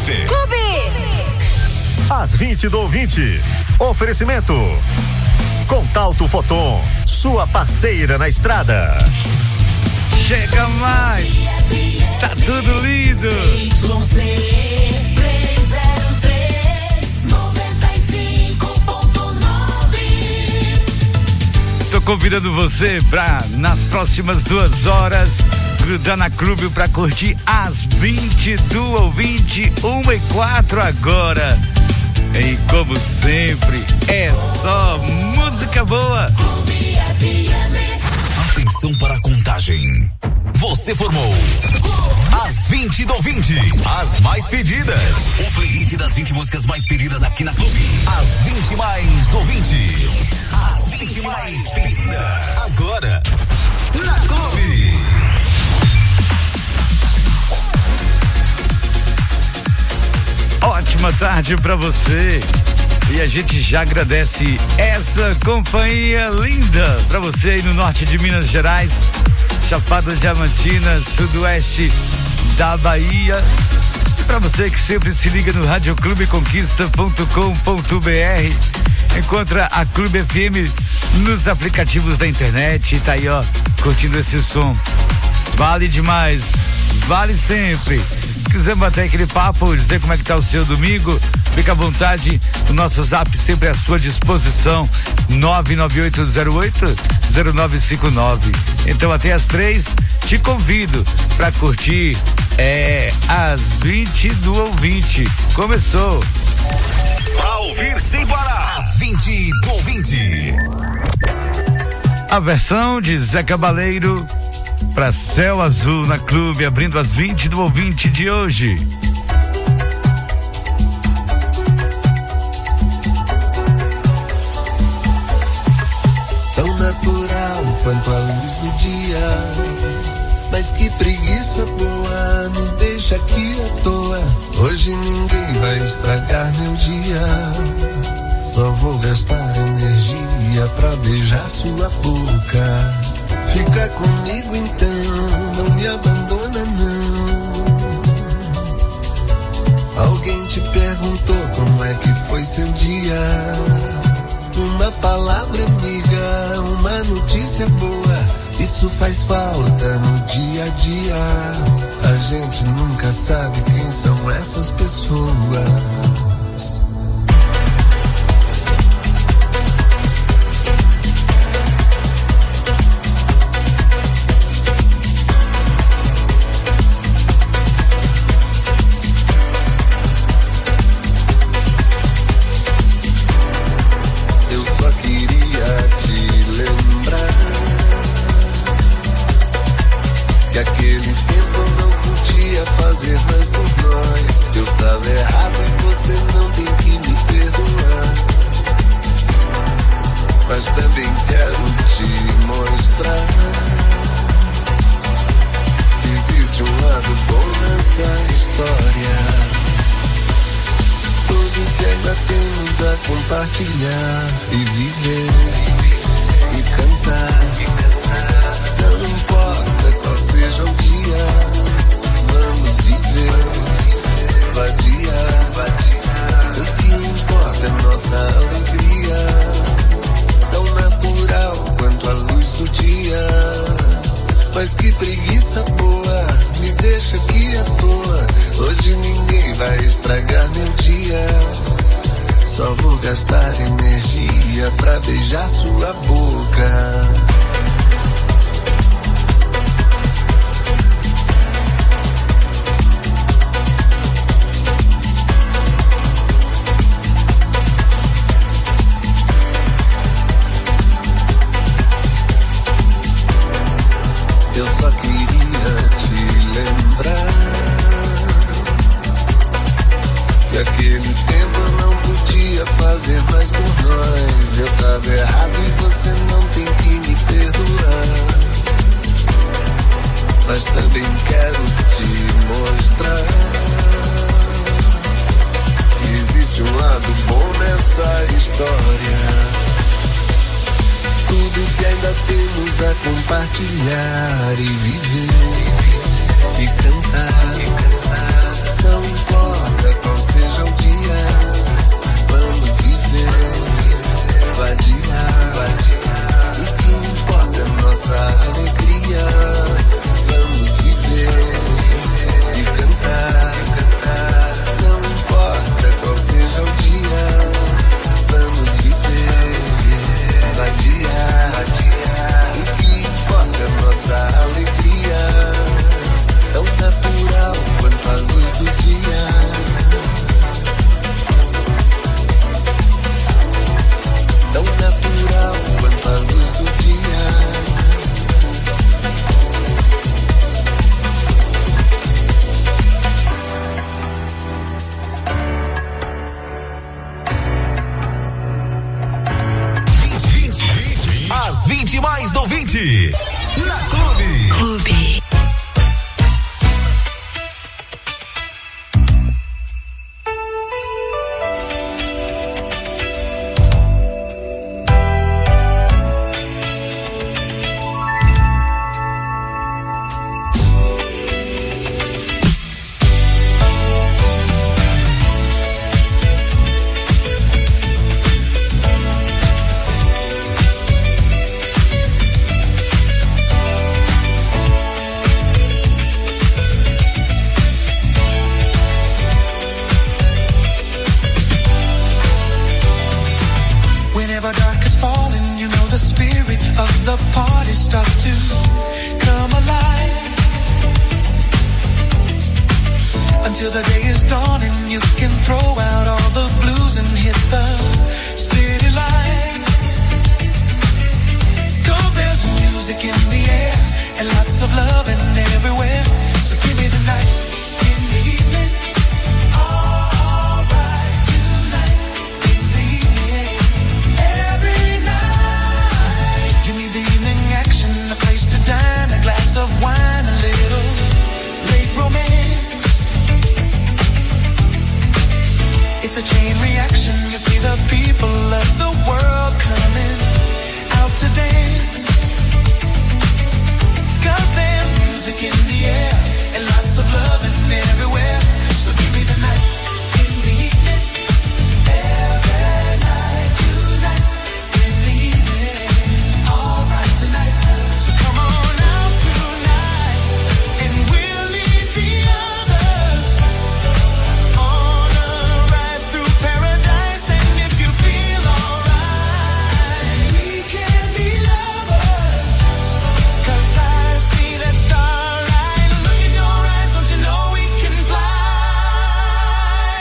você. Às 20 do ouvinte. Oferecimento. Contalto Foton, sua parceira na estrada. Chega mais. Tá tudo lindo. Tô convidando você pra, nas próximas 2 horas, grudar na Clube pra curtir às 20 do ouvinte, 1h04 agora. E como sempre, é só música boa. Atenção para a contagem. Você formou as 20 do 20, as mais pedidas. O playlist das 20 músicas mais pedidas aqui na Clube. As 20 mais do 20. As 20 mais pedidas. Agora, na Clube. Ótima tarde pra você. E a gente já agradece essa companhia linda pra você aí no norte de Minas Gerais, Chapada Diamantina, sudoeste da Bahia. E pra você que sempre se liga no radioclubeconquista.com.br, encontra a Clube FM nos aplicativos da internet e tá aí, ó, curtindo esse som. Vale demais, vale sempre. Se quiser bater aquele papo, dizer como é que tá o seu domingo, fica à vontade, o nosso zap sempre à sua disposição, 99808-0959. Então até às 3, te convido pra curtir às 20 do ouvinte. Começou. Pra ouvir sem parar, às 20 do ouvinte. A versão de Zé Cabaleiro pra Céu Azul na Clube, abrindo as 20 do ouvinte de hoje. Tão natural quanto a luz do dia, mas que preguiça boa, me deixa aqui à toa. Hoje ninguém vai estragar meu dia, só vou gastar energia pra beijar sua boca. Fica comigo então, não me abandona não. Alguém te perguntou como é que foi seu dia? Uma palavra amiga, uma notícia boa, isso faz falta no dia a dia. A gente nunca sabe quem são essas pessoas. Compartilhar e viver e cantar. Não importa qual seja o dia, vamos viver, vadiar. O que importa é nossa alegria, tão natural quanto a luz do dia. Mas que preguiça boa, me deixa aqui à toa. Hoje ninguém vai estragar meu dia, só vou gastar energia pra beijar sua boca. Eu só queria te lembrar que aquele tempo eu não podia fazer mais por nós. Eu tava errado e você não tem que me perdoar. Mas também quero te mostrar que existe um lado bom nessa história. Tudo que ainda temos a compartilhar e viver e cantar. Não importa till the day is dawning. You can throw out all the blues and hit the city lights. 'Cause there's music in the air and lots of love and everywhere. So give me the night in the evening. All right tonight in the evening. Every night. Give me the evening action, a place to dine, a glass of wine, a little late romance. It's a chain reaction. You see the people of the world coming out to dance. 'Cause there's music in the air and lots of love and everywhere. So give me the night in the evening. Every night tonight in the evening. All right tonight. So come on out tonight and we'll leave the others on a ride through paradise. And if you feel alright, we can be lovers. 'Cause I see that starlight. Look in your eyes, don't you know we can fly?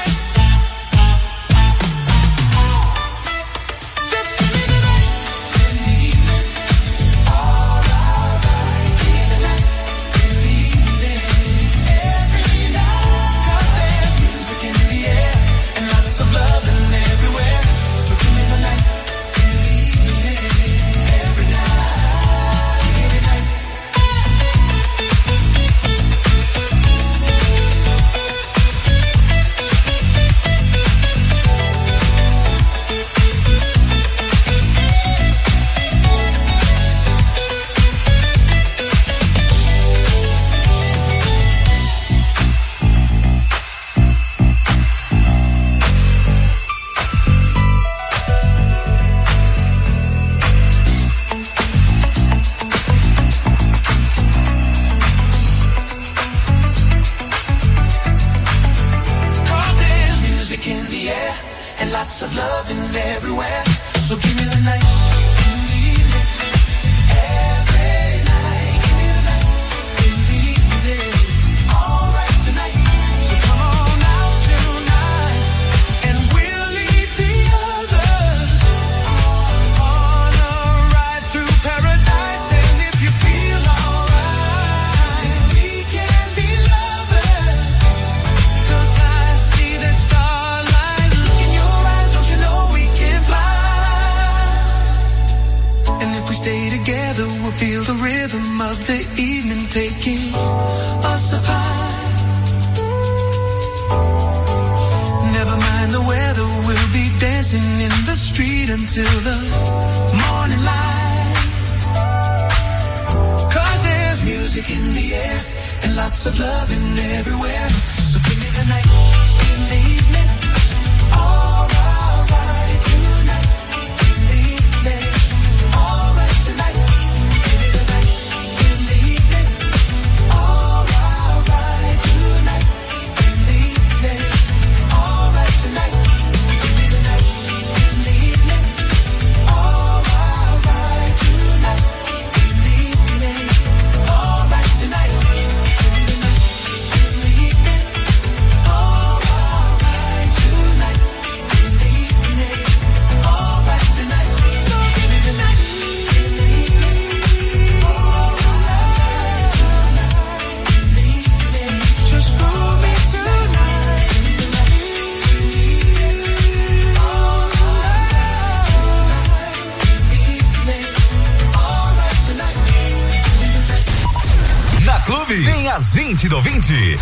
Just give me the night in the evening. All right, give me the night in the evening. Every night. 'Cause there's music in the air and lots of love and everywhere. So give me the night in the evening. Every night. Every night. Cause there's music in the air and lots of love in everywhere. So give me the night in the evening. Every night. Give me the night in the evening. All right tonight. So come on out tonight and we'll leave the others on a ride through paradise. And if you feel alright, we can be lovers. 'Cause I see that starlight. Look in your eyes, don't you know we can fly? And if we stay together, we'll feel the rhythm of the evening taking us apart. Never mind the weather, we'll be dancing in the street until the morning light. 'Cause there's music in the air and lots of love in everywhere. So give me the night in the evening. All right tonight in the evening. All right tonight. Give me the night in the evening. All right tonight in the evening. All right tonight. Give me the night in the evening. All right tonight in the evening. All right tonight. Give me the night in the evening. All right tonight in the evening. All right tonight. So give me the night in the evening. All right tonight in the evening. Just hold me tonight in the night. All right tonight in the evening. All right tonight in the night. Na Clube tem as 20 do 20.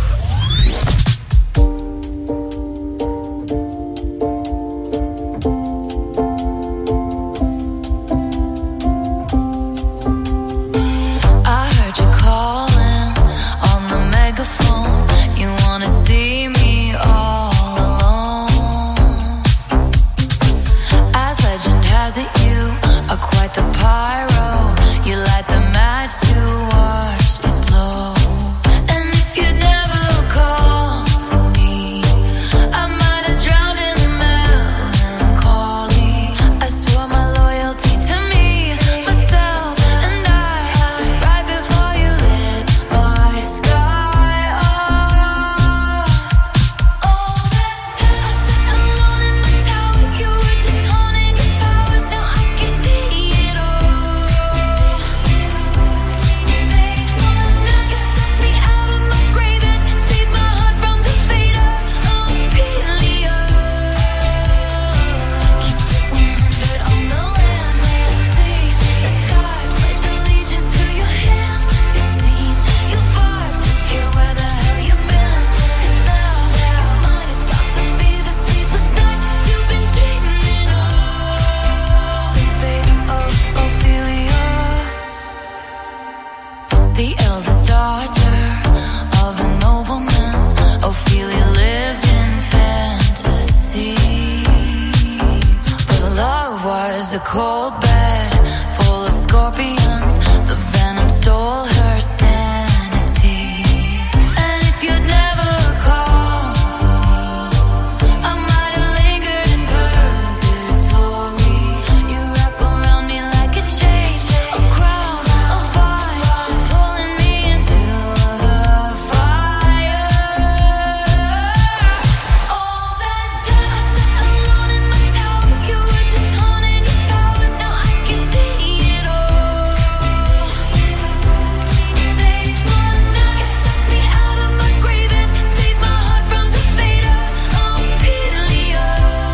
I heard you calling on the megaphone. You wanna see me all alone. As legend has it, you are quite the pyro. You light the match to watch it blow. And if you never call, was a cold bed full of scorpions. The venom stole her sanity. And if you'd never called, I might have lingered in purgatory. You wrap around me like a chain, a crown, a fire, pulling me into the fire. All that dust, alone in my tower, you were just honing your powers. Now I can see it all. Late one night, took me out of my grave and saved my heart from the fate of Ophelia.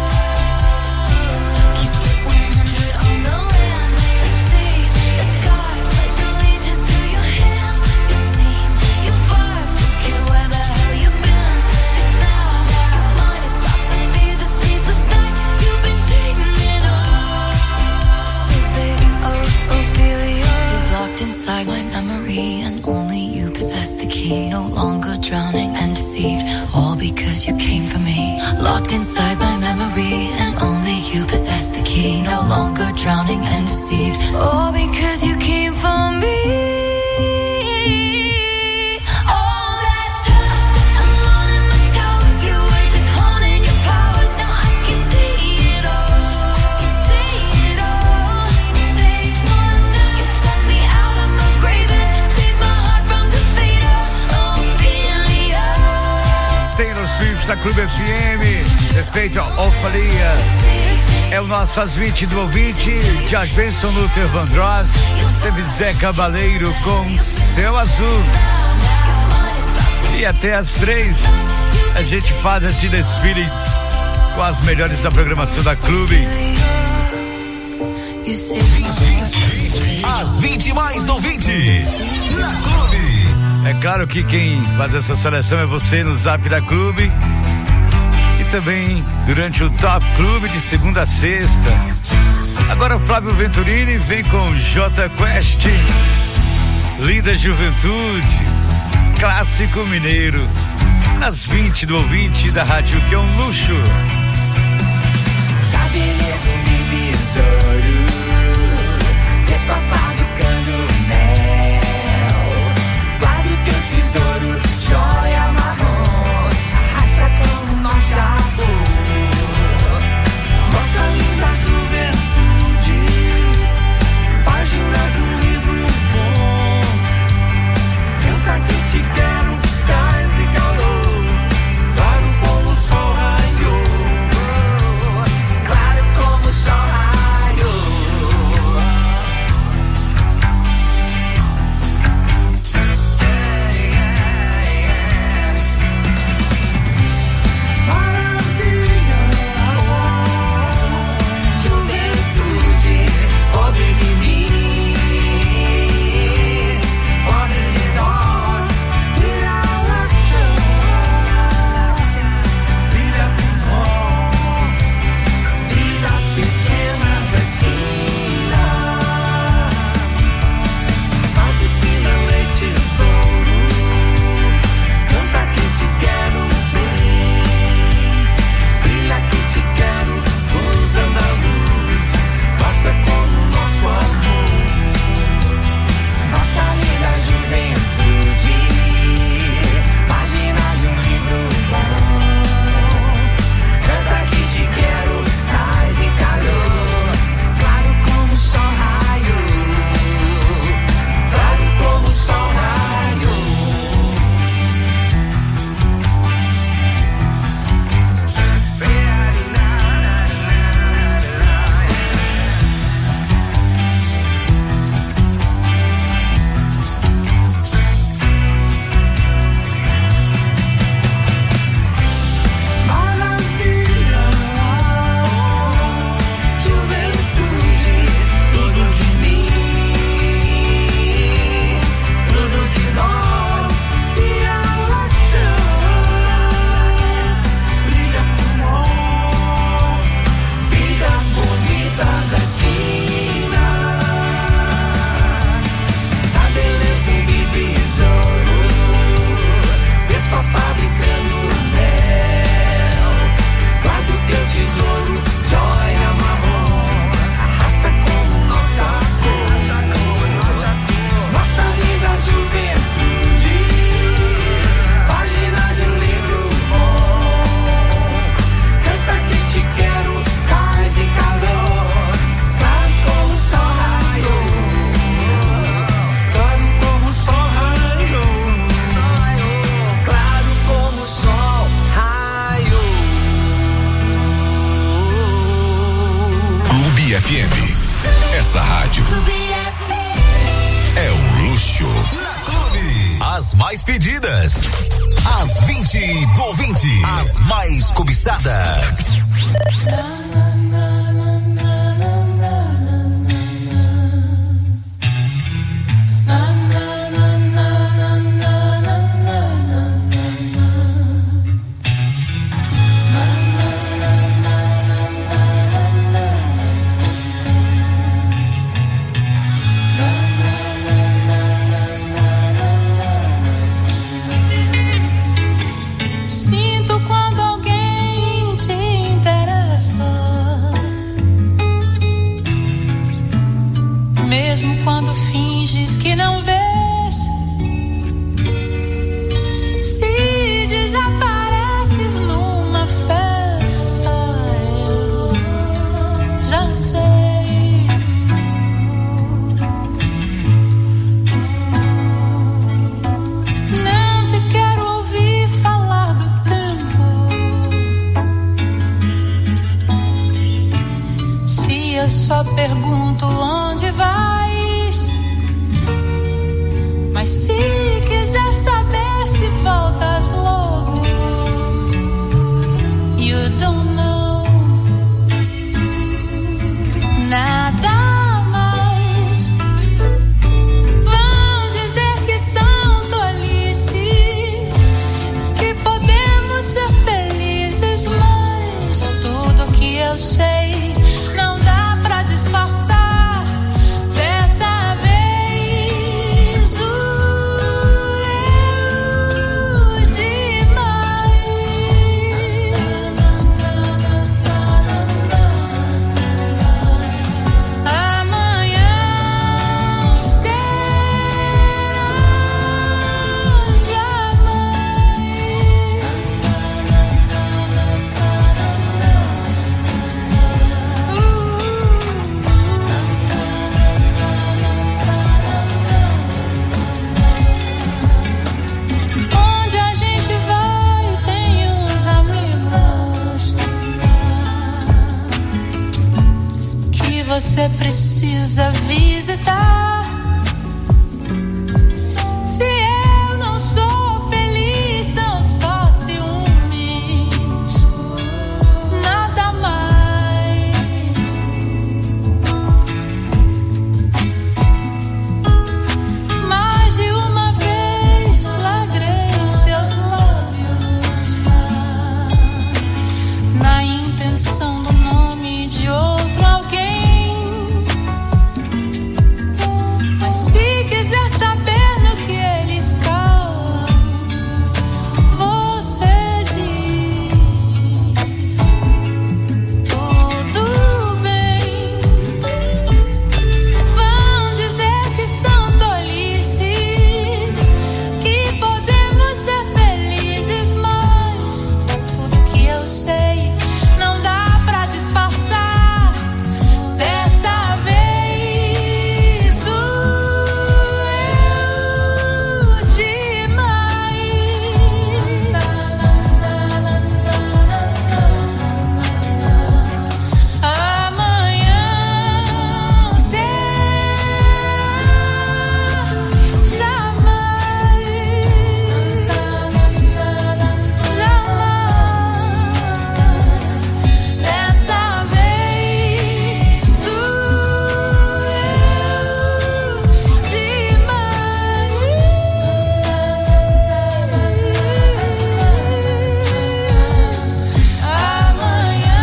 Keep it 100 on the land, the sea, the sky. Pledge allegiance to your hands, your team, your vibes. Don't care where the hell you've been. 'Cause now you're mine. It's about to be the sleepless night you've been dreaming of. The fate of Ophelia is locked inside my memory, and only you possess the key. No longer drowning and deceived, all because you came for me. Locked inside my memory, and only you possess the key. No longer drowning and deceived, all because you came for me. All that time, alone in my tower, you were just honing your powers. Now I can see it all. Can see it all. Late one night, you took me out of my grave and saved my heart from the fate of Ophelia. Taylor Swift da Clube FM, efeito Ophelia. É o nosso às 20 do ouvinte, Josh Benson, Luther Vandross, teve Zé Cabaleiro com Céu Azul. E até às 3 a gente faz esse desfile com as melhores da programação da Clube. You saved As 20 mais do 20 na Clube. É claro que quem faz essa seleção é você no Zap da Clube. E também durante o Top Clube de segunda a sexta. Agora Flávio Venturini vem com J Quest, Linda Juventude, Clássico Mineiro, nas 20 do ouvinte da rádio, que é um luxo. Sabeleza de besouro, Vespa fabricando mel. Guarda o teu tesouro, joia marrom, arrasta como nossa cor. Nossa linda juventude, página do livro bom. Canta que te quero, traz e calor, claro como o sol raiou. Claro como o sol raiou. FM. Essa rádio é um luxo. Na Clube, as mais pedidas. As 20 do ouvinte. As mais cobiçadas. Sinto quando alguém te interessa, mesmo quando finges que não vês. Se desapareces numa festa, eu já sei. Não te quero ouvir falar do tempo. Se eu só pergunto onde vais, mas se quiser saber se voltas logo, you don't know nada mais. Vão dizer que são tolices, que podemos ser felizes, mas tudo que eu sei não dá pra disfarçar. Dessa vez doeu demais. Amanhã será onde a gente vai tem uns amigos que você precisa visitar. Se eu não sou feliz, são só ciúmes, nada mais. Mais de uma vez flagrei seus lábios na intenção do nome de outro alguém. Mas se quiser saber no que eles calam, você diz tudo bem. Vão dizer que são tolices, que podemos ser felizes, mas tudo que eu sei não dá pra disfarçar. Dessa vez doeu demais. Amanhã será jamais. Dessa vez doeu demais. Amanhã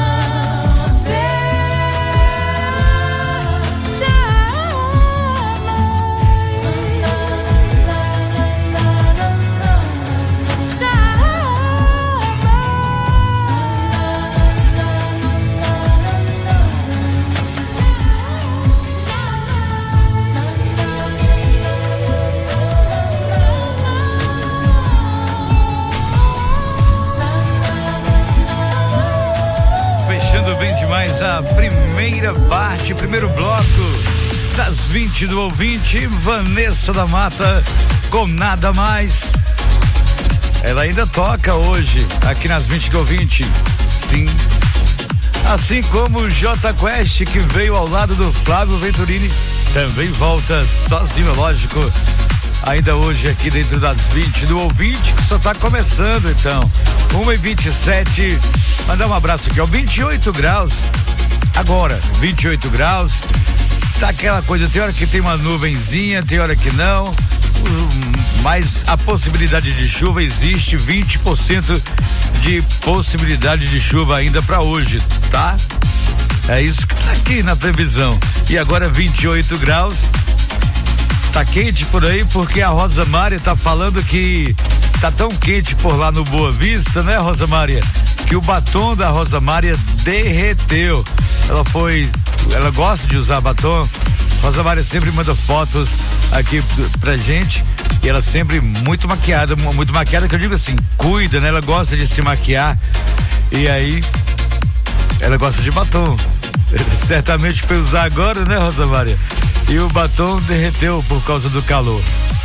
Fechando bem demais a primeira parte, primeiro bloco das 20 do ouvinte, Vanessa da Mata com Nada Mais. Ela ainda toca hoje aqui nas 20 do ouvinte. Sim, Assim como o J Quest, que veio ao lado do Flávio Venturini, também volta sozinho, lógico. Ainda hoje aqui dentro das 20 do ouvinte, que só tá começando, então. 1h27, mandar um abraço aqui, ó, 28 graus, agora, 28 graus, tá aquela coisa, tem hora que tem uma nuvenzinha, tem hora que não, mas a possibilidade de chuva existe, 20% de possibilidade de chuva ainda para hoje, tá? É isso que tá aqui na previsão. E agora 28 graus. Tá quente por aí porque a Rosa Mária tá falando que tá tão quente por lá no Boa Vista, né, Rosa Mária? Que o batom da Rosa Mária derreteu. Ela gosta de usar batom. Rosa Mária sempre manda fotos aqui pra gente e ela sempre muito maquiada que eu digo assim, cuida, né? Ela gosta de se maquiar e aí ela gosta de batom. Certamente foi usar agora, né, Rosa Mária? E o batom derreteu por causa do calor.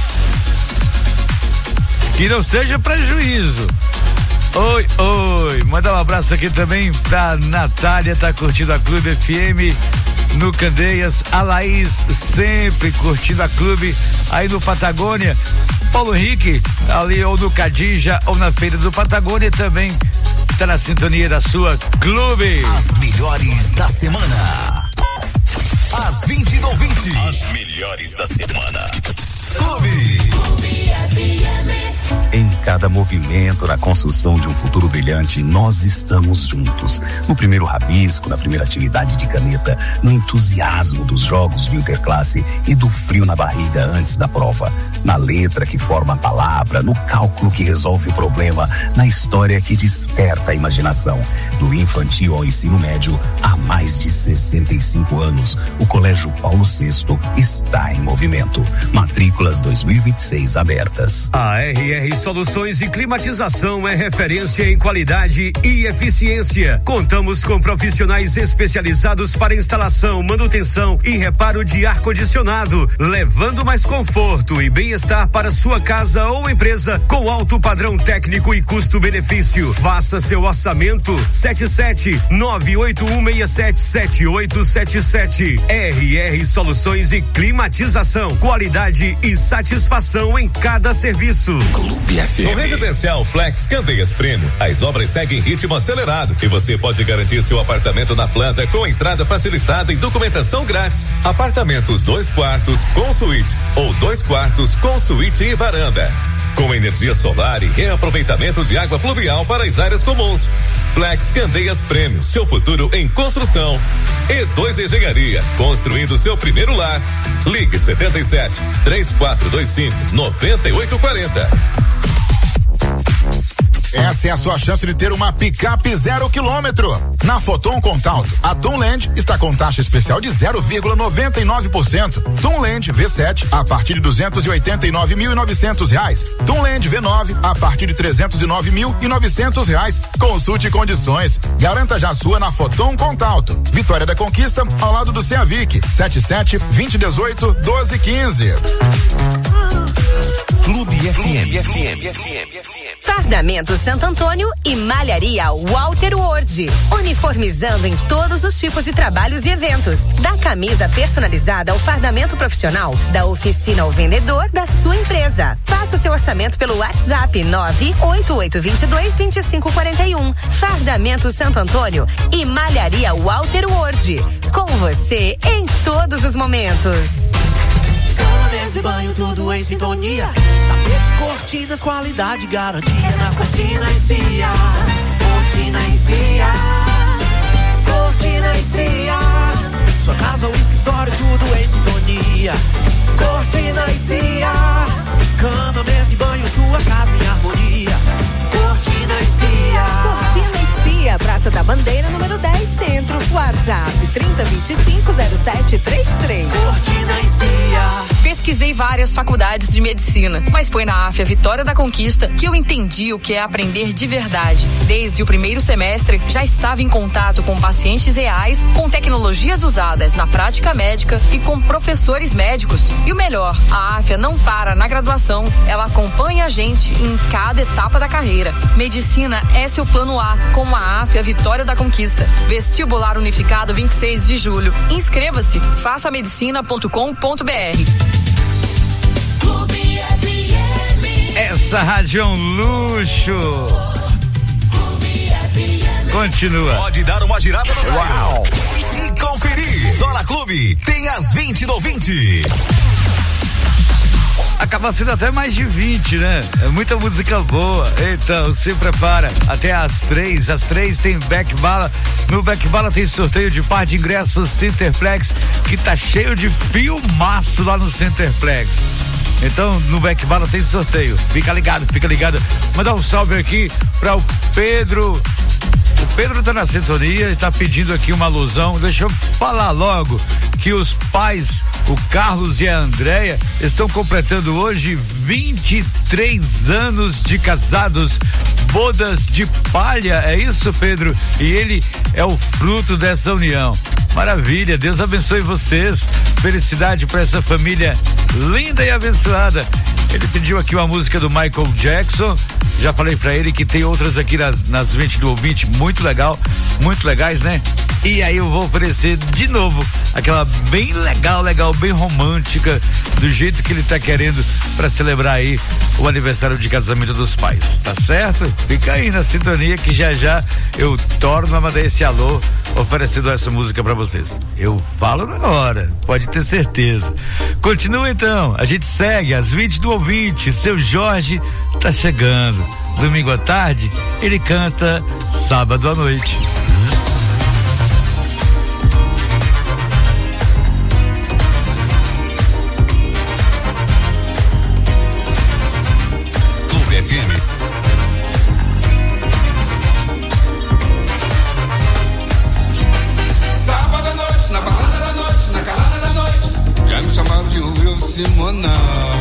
Que não seja prejuízo. Oi, manda um abraço aqui também pra Natália, tá curtindo a Clube FM no Candeias, a Laís sempre curtindo a Clube aí no Patagônia, Paulo Henrique ali ou no Cadija ou na Feira do Patagônia também tá na sintonia da sua Clube. As melhores da semana. Às 20 do 20. As melhores da semana. Clube FM. Em cada movimento na construção de um futuro brilhante, nós estamos juntos. No primeiro rabisco, na primeira atividade de caneta, no entusiasmo dos jogos do Interclasse e do frio na barriga antes da prova. Na letra que forma a palavra, no cálculo que resolve o problema, na história que desperta a imaginação. Do infantil ao ensino médio, há mais de 65 anos, o Colégio Paulo VI está em movimento. Matrículas 2026 abertas. A RR Soluções e Climatização é referência em qualidade e eficiência. Contamos com profissionais especializados para instalação, manutenção e reparo de ar-condicionado, levando mais conforto e bem-estar para sua casa ou empresa com alto padrão técnico e custo-benefício. Faça seu orçamento 77-981677877. RR Soluções e Climatização, qualidade e satisfação em cada serviço. Clube FM. No Residencial Flex Candeias Prêmio, as obras seguem em ritmo acelerado e você pode garantir seu apartamento na planta com entrada facilitada e documentação grátis. Apartamentos 2 quartos com suíte ou 2 quartos com suíte e varanda, com energia solar e reaproveitamento de água pluvial para as áreas comuns. Flex Candeias Prêmio, seu futuro em construção. E2 Engenharia, construindo seu primeiro lar. Ligue 77-3425-9840. Essa é a sua chance de ter uma picape 0 quilômetro. Na Foton Contalto, a Tunland está com taxa especial de 0,99%. Tunland V7 a partir de R$289.900. Tunland V9 a partir de R$309.900. Consulte condições. Garanta já a sua na Foton Contalto. Vitória da Conquista, ao lado do Ceavic. 77-2018-1215. Clube FM. Fardamento Santo Antônio e Malharia Walter Ward. Uniformizando em todos os tipos de trabalhos e eventos. Da camisa personalizada ao fardamento profissional, da oficina ao vendedor da sua empresa. Faça seu orçamento pelo WhatsApp 988222541. Fardamento Santo Antônio e Malharia Walter Ward. Com você em todos os momentos. Mesa e banho, tudo em sintonia. Tapetes, cortinas, qualidade, garantia. Na Cortina e Cia. Cortina e Cia. Cortina e Cia. Sua casa ou escritório, tudo em sintonia. Cortina e Cia. Cama, mesa e banho, sua casa em harmonia. Cortina e Cia. Cortina e Cia, Praça da Bandeira, número 10, Centro. WhatsApp 30250733. Cortina e Cia. Pesquisei várias faculdades de medicina, mas foi na AFIA Vitória da Conquista que eu entendi o que é aprender de verdade. Desde o primeiro semestre, já estava em contato com pacientes reais, com tecnologias usadas na prática médica e com professores médicos. E o melhor, a AFIA não para na graduação, ela acompanha a gente em cada etapa da carreira. Medicina é seu plano A, com a AFIA Vitória da Conquista. Vestibular Unificado 26 de julho. Inscreva-se, façamedicina.com.br. Essa rádio é um luxo. Continua. Pode dar uma girada no dial e conferir. Só na Clube tem as 20 do 20. Acaba sendo até mais de 20, né? É muita música boa. Então, se prepara. Até às 3. Às 3 tem Back Bala. No Back Bala tem sorteio de par de ingressos Centerplex, que tá cheio de filmaço lá no Centerplex. Então, no Back Bala tem sorteio. Fica ligado, fica ligado. Mandar um salve aqui para o Pedro. O Pedro tá na sintonia e tá pedindo aqui uma alusão. Deixa eu falar logo que os pais, o Carlos e a Andréia, estão completando hoje 23 anos de casados, bodas de palha, é isso, Pedro? E ele é o fruto dessa união. Maravilha, Deus abençoe vocês. Felicidade para essa família linda e abençoada. Ele pediu aqui uma música do Michael Jackson. Já falei pra ele que tem outras aqui nas 20 do ouvinte, muito legais, né? E aí eu vou oferecer de novo aquela bem legal, bem romântica, do jeito que ele tá querendo pra celebrar aí o aniversário de casamento dos pais, tá certo? Fica aí na sintonia que já eu torno a mandar esse alô oferecendo essa música pra vocês. Eu falo na hora, pode ter certeza. Continua então, a gente segue às 20 do ouvinte, seu Jorge tá chegando. Domingo à tarde, ele canta sábado à noite. Clube FM. Sábado à noite, na balada da noite, na calada da noite. Já me chamaram de Will Simonal.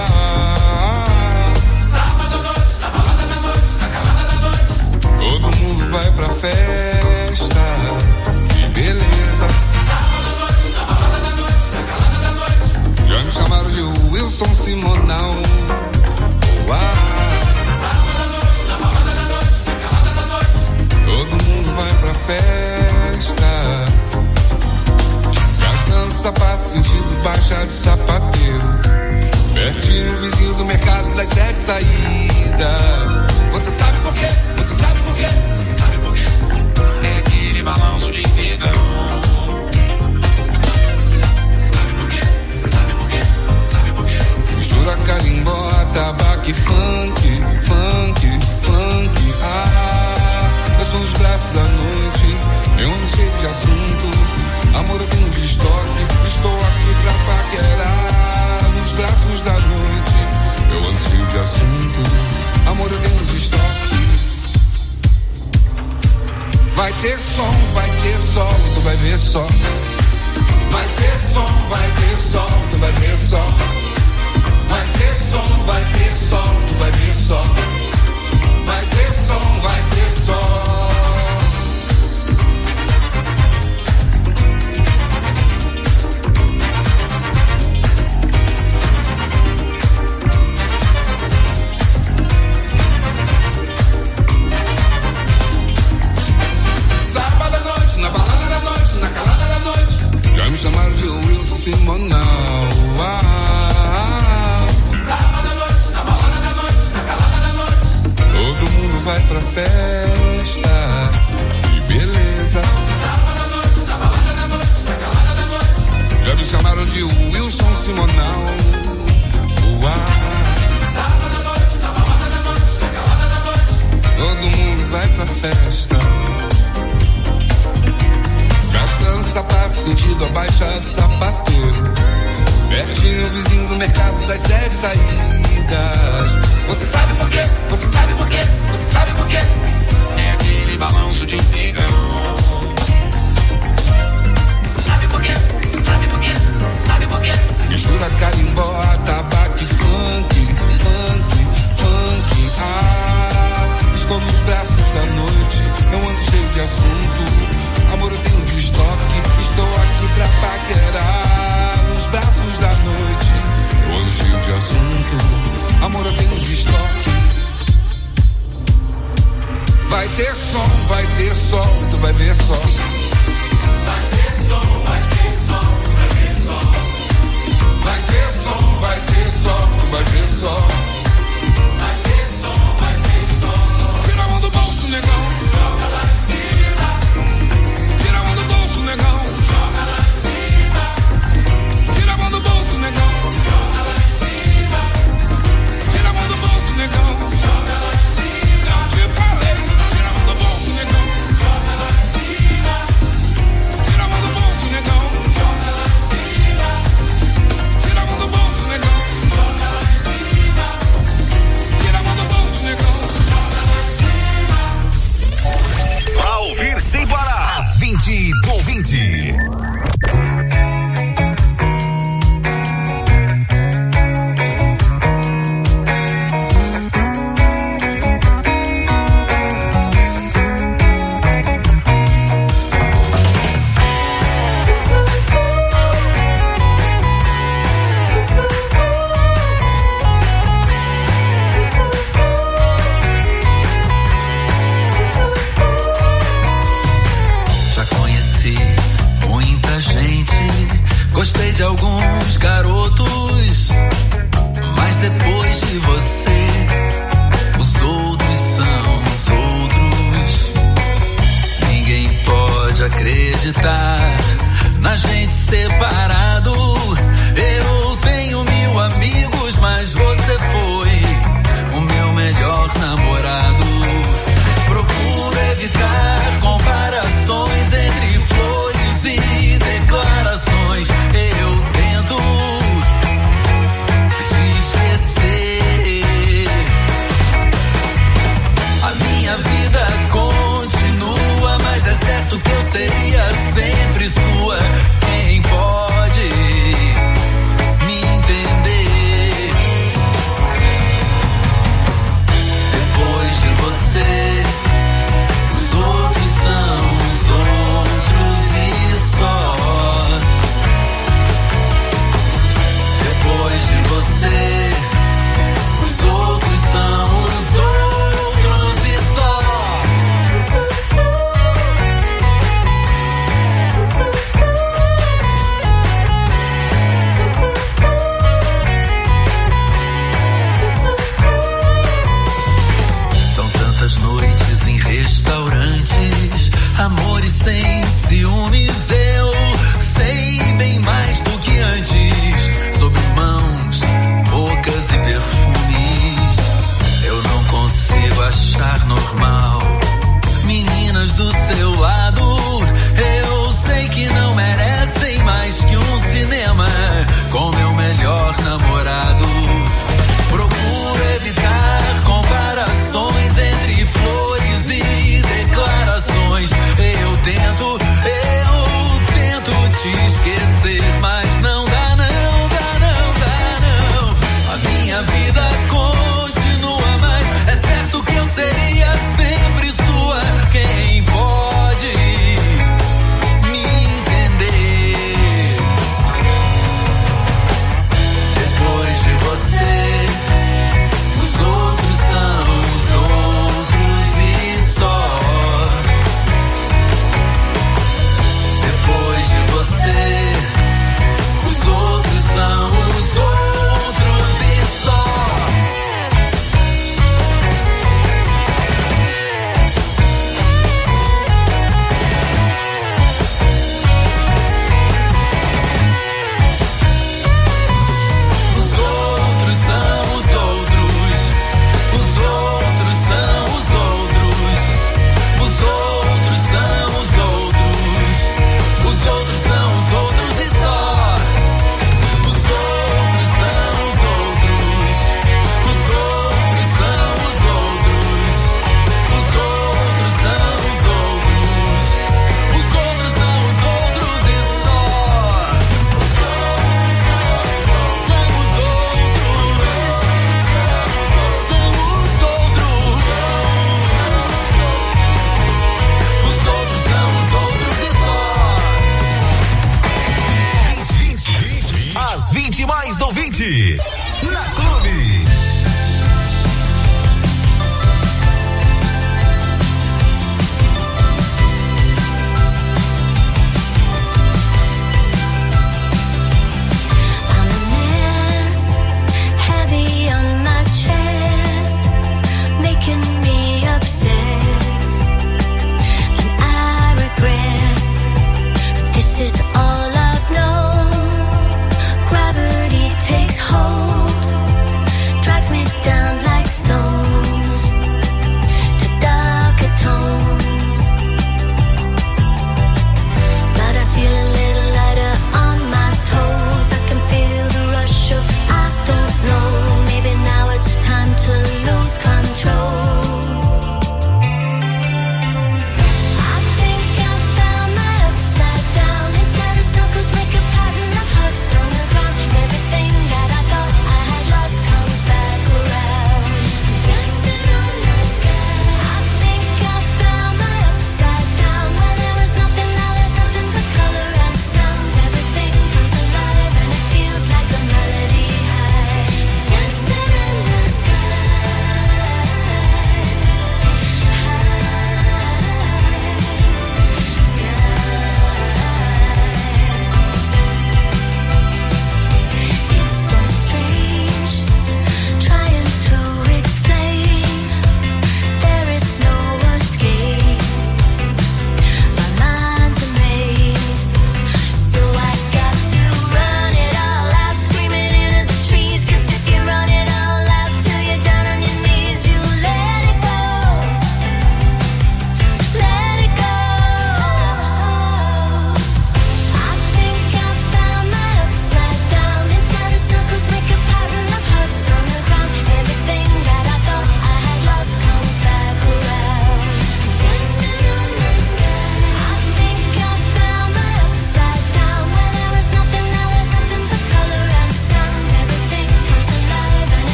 Todo mundo vai pra festa, que beleza. Sábado à noite, na balada da noite, na calada da noite. Já me chamaram de Wilson Simonal. Sábado à noite, na balada da noite, na calada da noite. Todo mundo vai pra festa. Gastando sapato, sentido baixa de sapateiro. Pertinho, vizinho do mercado das 7 saídas. Você sabe por quê? Você sabe por quê? Você sabe por quê? É aquele balanço de integrão. Sabe por quê? Você sabe por quê? Você sabe por quê? Mistura carimbó, tabaco e funk. Eu estou nos braços da noite, eu ando cheio de assunto. Amor, eu tenho de estoque, estou aqui pra paquerar. Nos braços da noite, eu ando cheio de assunto. Amor, eu tenho de estoque. Vai ter som, tu vai ver só. Vai ter som, tu vai ver só. Vai ter som, tu vai ver só. Vai ter som. Me chamaram de Wilson Simonal. Sábado à noite, na balada da noite, na calada da noite. Todo mundo vai pra festa, que beleza. Sábado à noite, na balada da noite, na calada da noite. Já me chamaram de Wilson Simonal. Sábado à noite, na balada da noite, na calada da noite. Todo mundo vai pra festa. Sapato, sentido abaixado, sapateiro. Pertinho, vizinho do mercado das 7 saídas. Você sabe por quê? Você sabe por quê? Você sabe por quê? É aquele balanço de integrão. Você sabe por quê? Você sabe por quê? Você sabe por quê? Mistura carimbó, assunto. Amor, eu tenho de estoque, estou aqui pra paquerar. Nos braços da noite, eu ando cheio de assunto. Amor, eu tenho de estoque. Vai ter sol, tu vai ver só. Vai ter sol, vai ter sol, vai ver só. Vai ter sol, vai ter sol, tu vai ver só. Vai ter sol, vai ter sol. Tira a mão do bolso, negão. Joga lá em cima. Tira a mão do bolso, negão. Joga lá em cima. Tira a mão do bolso, negão. Joga lá em cima. Tira a mão do bolso, negão. Joga lá em cima. Não te falei. Tira a mão do bolso, negão. Joga lá em cima. Tira a mão do bolso, negão. Joga lá em cima. Tira a mão do bolso, negão. Joga lá em cima. Tira a mão do bolso, negão. Joga lá em cima. Pra ouvir sem parar, às 20 do 20. Já conheci muita gente, gostei de alguns garotos, mas depois de você, os outros são os outros. Ninguém pode acreditar na gente separado. Eu tenho 1000 amigos, mas você foi o meu melhor namorado. Procuro evitar comparações entre flores e declarações. Eu tento te esquecer. A minha vida continua, mas é certo que eu seria sempre sua. Quem pode me entender? Depois de você, os outros são os outros e só. Depois de você, os outros são os outros e só. São tantas noites em restaurantes, amores sem ciúmes. Eu sei bem mais do que antes, sobre mãos, bocas e perfumes. Eu não consigo achar normal meninas do seu lado. Eu sei que não merecem mais que um cinema com meu melhor namorado. Procuro evitar comparações entre flores e declarações. Eu tento te esquecer, mas não dá, não dá, não dá, não. A minha vida continua, mas é certo que eu seria sempre sua. Quem pode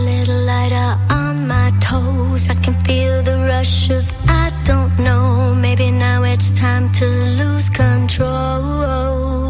little lighter on my toes. I can feel the rush of I don't know. Maybe now it's time to lose control.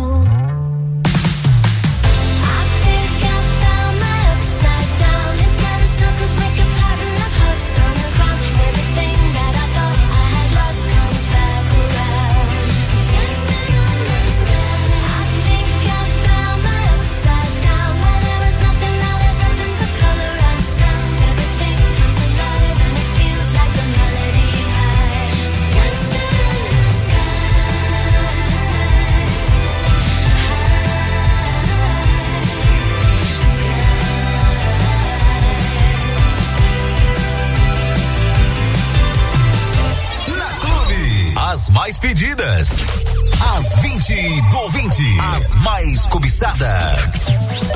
As mais pedidas, as 20 do ouvinte, as mais cobiçadas.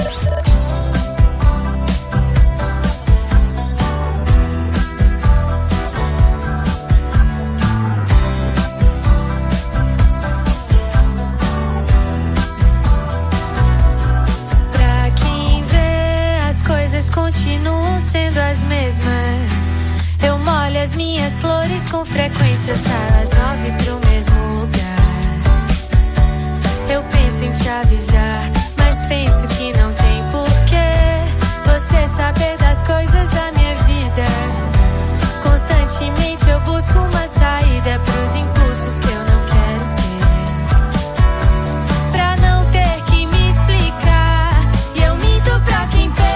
Pra quem vê, as coisas continuam sendo as mesmas. Eu molho as minhas flores com frequência, saio às 9 pro mesmo lugar. Eu penso em te avisar, mas penso que não tem porquê você saber das coisas da minha vida. Constantemente eu busco uma saída pros impulsos que eu não quero ter. Pra não ter que me explicar, e eu minto pra quem perguntar.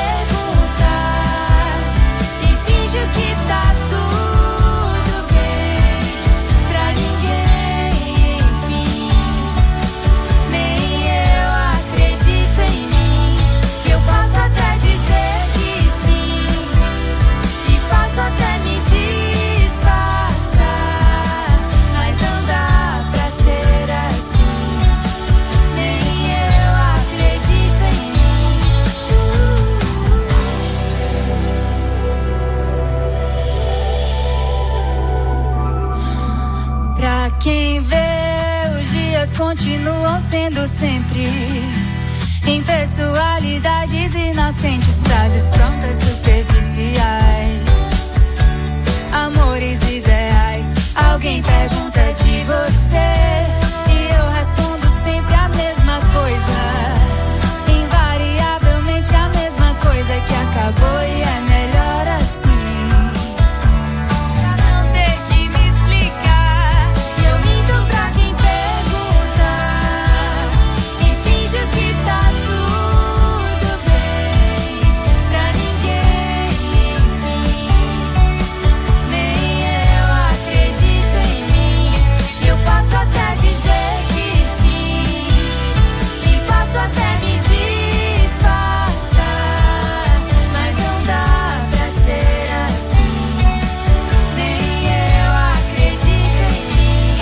E finjo que tá tudo bem pra ninguém, enfim. Nem eu acredito em mim. Eu posso até dizer que sim, e posso até me disfarçar, mas não dá pra ser assim. Nem eu acredito em mim. Pra quem vê, os dias continuam sendo sempre impessoalidades inocentes, frases prontas superficiais, amores ideais. Alguém pergunta de você e eu respondo sempre a mesma coisa, invariavelmente a mesma coisa, que acabou e é melhor assim. Pra não ter que me explicar, e eu minto pra quem pergunta, e finjo que tá tudo bem pra ninguém, enfim. Nem eu acredito em mim. Eu posso até dizer que sim, e posso até me disfarçar, mas não dá pra ser assim. Nem eu acredito em mim.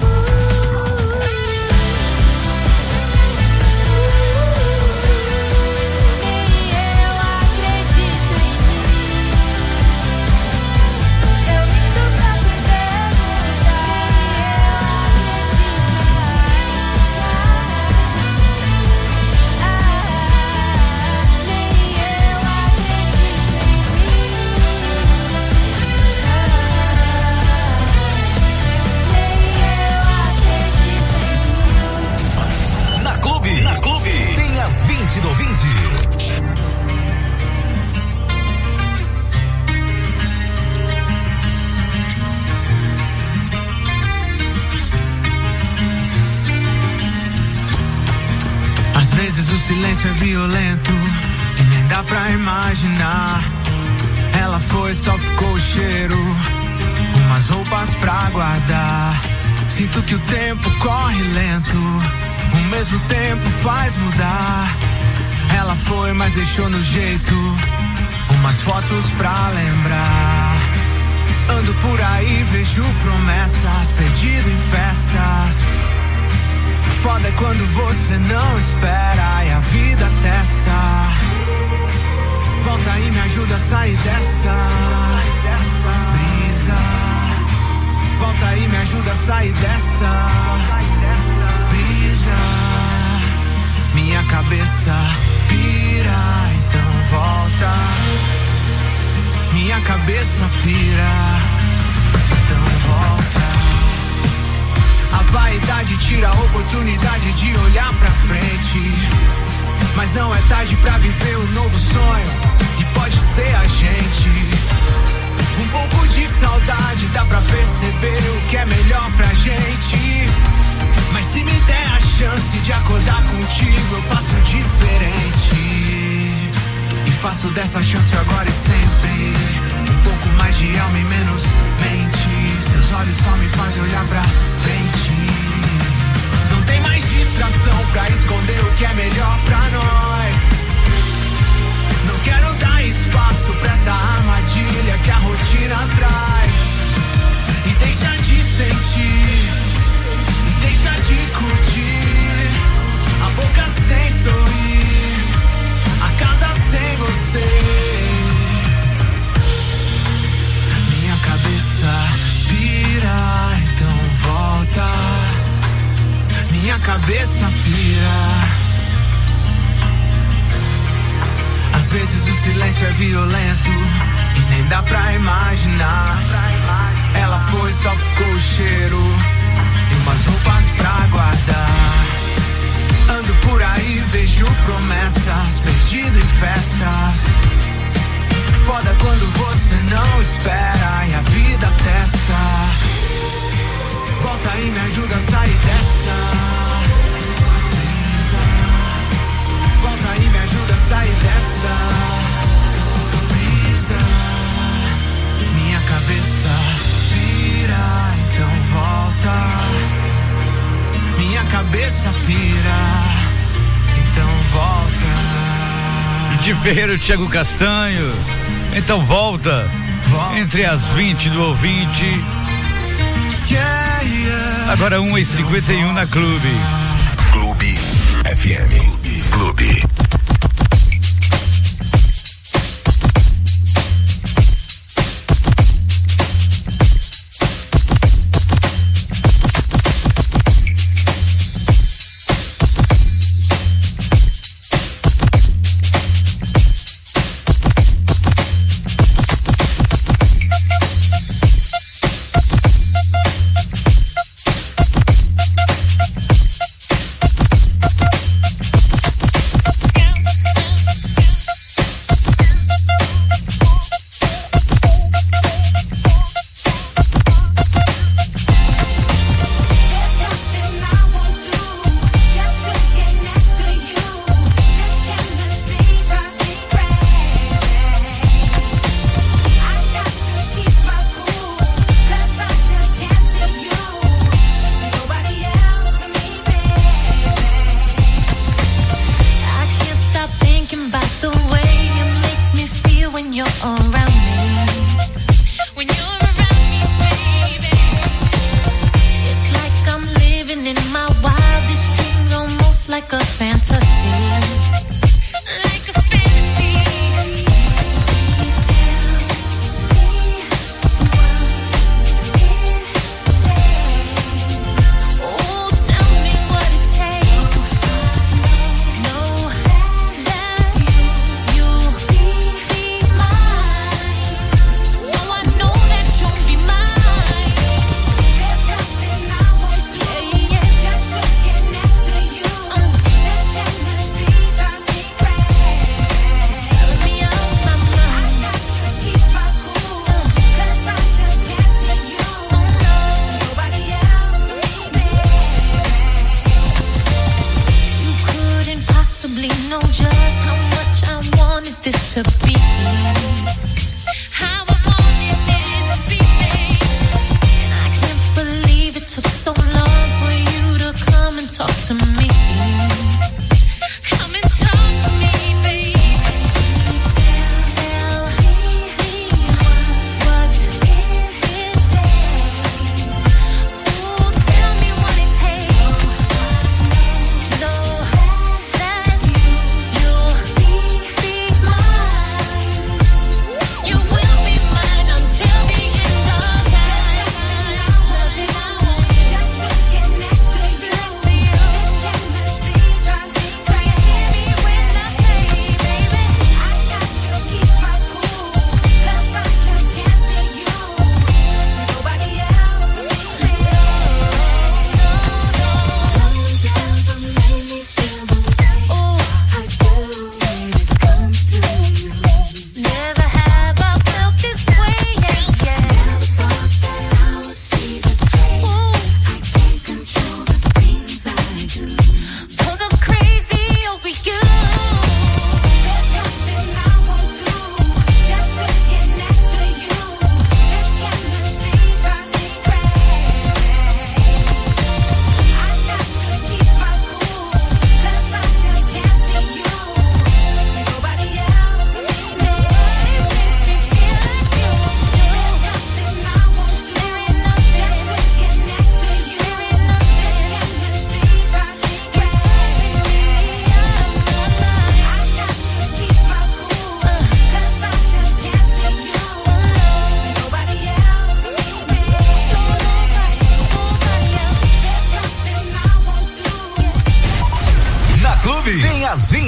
Nem eu acredito em mim. Eu minto pra quem perguntar. Nem eu acredito em mim. Na Clube, tem as 20 do ouvinte. Às vezes o silêncio é violento e nem dá pra imaginar. Ela foi, só ficou o cheiro, umas roupas pra guardar. Sinto que o tempo corre lento, o mesmo tempo faz mudar. Ela foi, mas deixou no jeito umas fotos pra lembrar. Ando por aí, vejo promessas, perdido em festas. Foda é quando você não espera e a vida testa. Volta e me ajuda a sair dessa brisa. Volta e me ajuda a sair dessa brisa. Minha cabeça pira, então volta. minha cabeça pira. Então volta. A vaidade tira a oportunidade de olhar pra frente. Mas não é tarde pra viver um novo sonho. E pode ser a gente. Um pouco de saudade dá pra perceber o que é melhor pra gente. Mas se me der a chance de acordar contigo, eu faço diferente. E faço dessa chance agora e sempre. Um pouco mais de alma e menos mente. Seus olhos só me fazem olhar pra frente. Não tem mais distração pra esconder o que é melhor pra nós. Não quero dar espaço pra essa armadilha que a rotina traz. E deixa de sentir, e deixa de curtir. A boca sem sorrir, a casa sem você. Minha cabeça pira, então volta. Minha cabeça pira. Às vezes o silêncio é violento e nem dá pra imaginar. Ela foi, só ficou o cheiro e umas roupas pra guardar. Ando por aí, vejo promessas, perdido em festas. Foda quando você não espera e a vida testa. Volta e me ajuda a sair dessa. Volta e me ajuda a sair dessa brisa. Minha cabeça pira, então volta. Minha cabeça pira, então volta. De Ferreiro, Thiago Castanho, então volta. Entre as 20 do ouvinte. Agora 1h51 na Clube. Clube FM. Clube.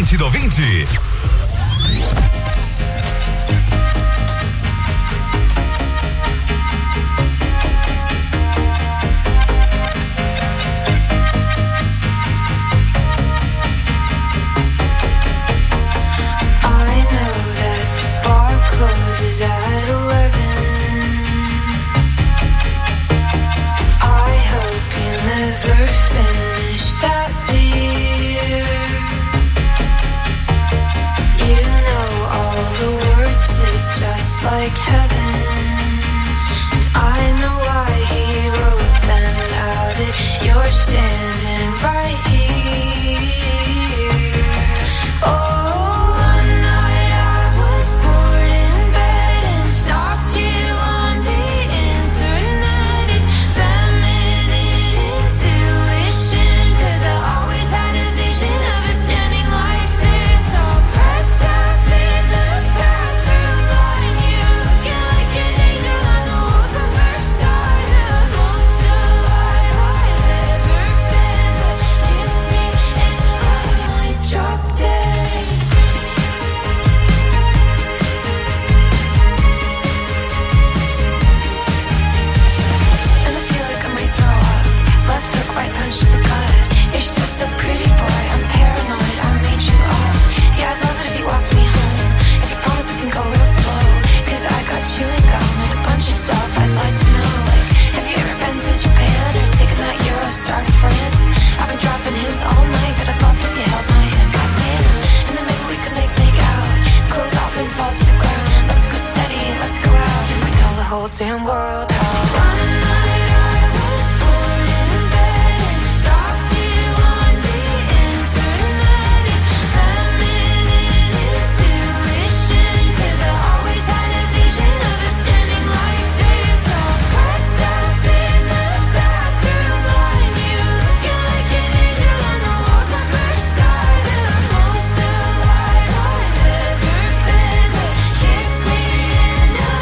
20 do 20. Closes at 11. I hope you never finish that beer. You know all the words to Just Like Heaven. And I know why he wrote them now that you're standing right here. Oh, damn world how one night I was born in bed and stalked you on the internet. It's feminine intuition, 'cause I always had a vision of us standing like this, all pressed up in the bathroom line. You looking like an angel on the walls at first sight. The most alive I've ever been. Kiss me and I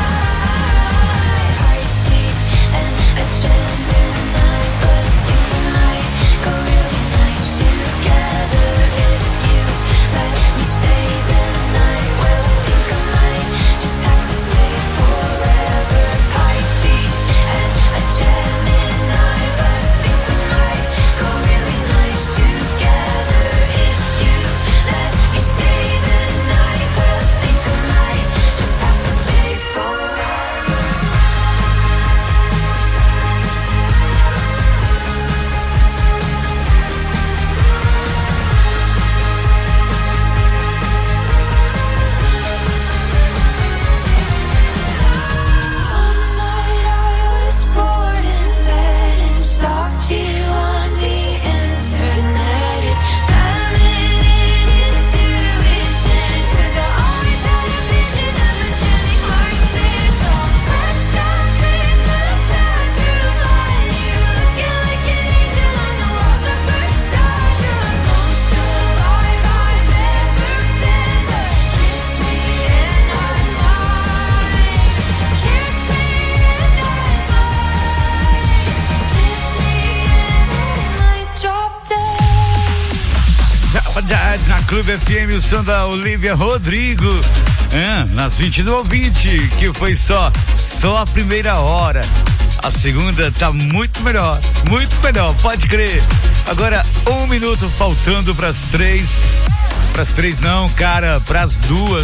Na Clube FM, o som da Olivia Rodrigo, nas 20 do 20, que foi só a primeira hora. A segunda tá muito melhor, pode crer. Agora 1 minuto faltando pras 3. Pras 3 não, cara, pras 2.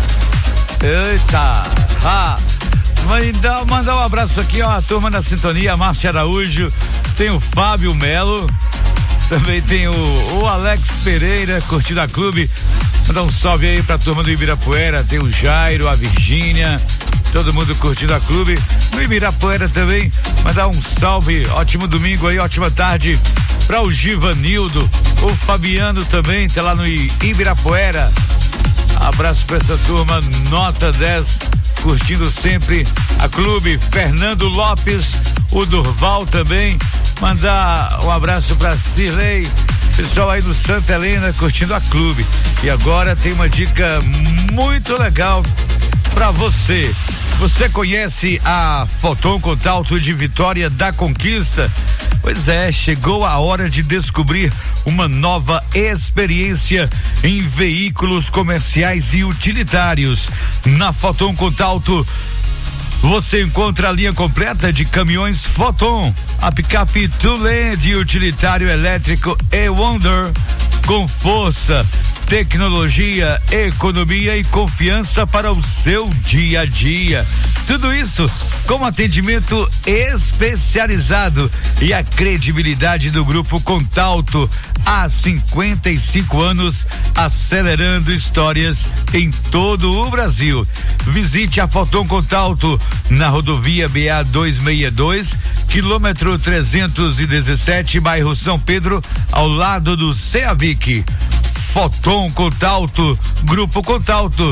Eita, mandar um abraço aqui, ó, a turma da sintonia, a Márcia Araújo, tem o Fábio Melo, também tem o Alex Pereira, curtindo a clube. Mandar um salve aí pra turma do Ibirapuera, tem o Jairo, a Virgínia, todo mundo curtindo a clube. No Ibirapuera também, mandar um salve, ótimo domingo aí, ótima tarde pra o Givanildo, o Fabiano também, tá lá no Ibirapuera. Abraço pra essa turma, nota 10, curtindo sempre a clube. Fernando Lopes, o Durval também, mandar um abraço pra Cirlei, pessoal aí do Santa Helena curtindo a clube. E agora tem uma dica muito legal pra você. Você conhece a Foton Contato de Vitória da Conquista? Pois é, chegou a hora de descobrir uma nova experiência em veículos comerciais e utilitários. Na Foton Contalto você encontra a linha completa de caminhões Foton, a picape Two-Land utilitário elétrico E-Wonder, com força, tecnologia, economia e confiança para o seu dia a dia. Tudo isso com atendimento especializado e a credibilidade do Grupo Contalto há 55 anos, acelerando histórias em todo o Brasil. Visite a Foton Contalto na rodovia BA 262, quilômetro 317, bairro São Pedro, ao lado do CEAVIC. Foton Contalto, Grupo Contalto,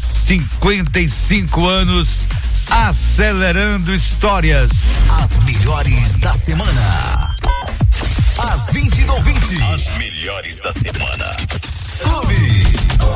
55 anos, acelerando histórias. As melhores da semana. Às 20 do 20. As melhores da semana. Clube.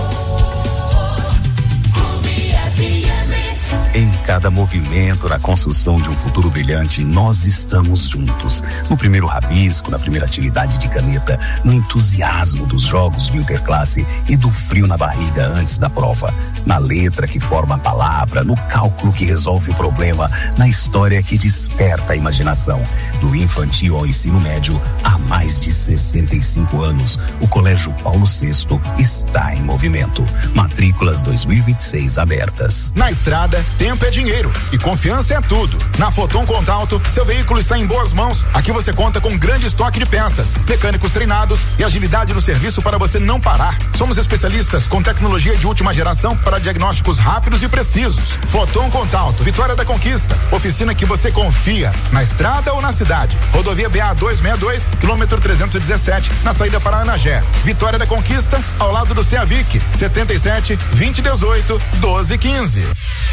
Em cada movimento na construção de um futuro brilhante, nós estamos juntos. No primeiro rabisco, na primeira atividade de caneta, no entusiasmo dos jogos do Interclasse e do frio na barriga antes da prova. Na letra que forma a palavra, no cálculo que resolve o problema, na história que desperta a imaginação. Do infantil ao ensino médio, há mais de 65 anos, o Colégio Paulo VI está em movimento. Matrículas 2026 abertas. Na estrada, tempo é dinheiro e confiança é tudo. Na Foton Contalto, seu veículo está em boas mãos. Aqui você conta com grande estoque de peças, mecânicos treinados e agilidade no serviço para você não parar. Somos especialistas com tecnologia de última geração para diagnósticos rápidos e precisos. Foton Contalto, Vitória da Conquista, oficina que você confia, na estrada ou na cidade. Rodovia BA 262, quilômetro 317, na saída para Anagé. Vitória da Conquista, ao lado do CEAVIC, 77 2018 1215.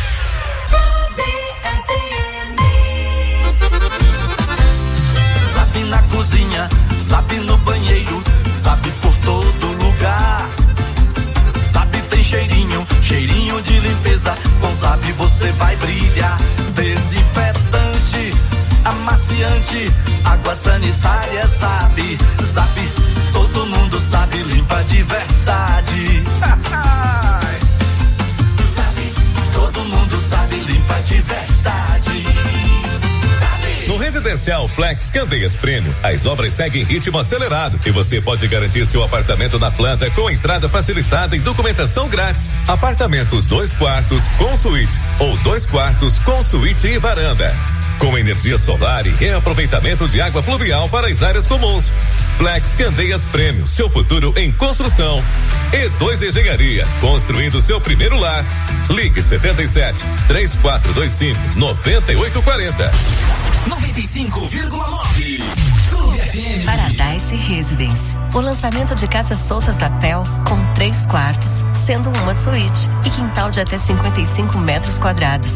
Zap na cozinha, zap no banheiro, zap por todo lugar. Zap tem cheirinho, cheirinho de limpeza. Com Zap você vai brilhar. Desinfetante, amaciante, água sanitária, Zap. Zap, todo mundo sabe, limpa de verdade. Todo mundo sabe, limpa de verdade. No Residencial Flex Candeias Prêmio, as obras seguem em ritmo acelerado e você pode garantir seu apartamento na planta com entrada facilitada e documentação grátis. Apartamentos 2 quartos com suíte ou 2 quartos com suíte e varanda, com energia solar e reaproveitamento de água pluvial para as áreas comuns. Flex Candeias Prêmio, seu futuro em construção. E2 Engenharia, construindo seu primeiro lar. Ligue 77 3425 9840. 95,9. Paradise Residence. O lançamento de casas soltas da PEL com 3 quartos, sendo uma suíte e quintal de até 55 metros quadrados.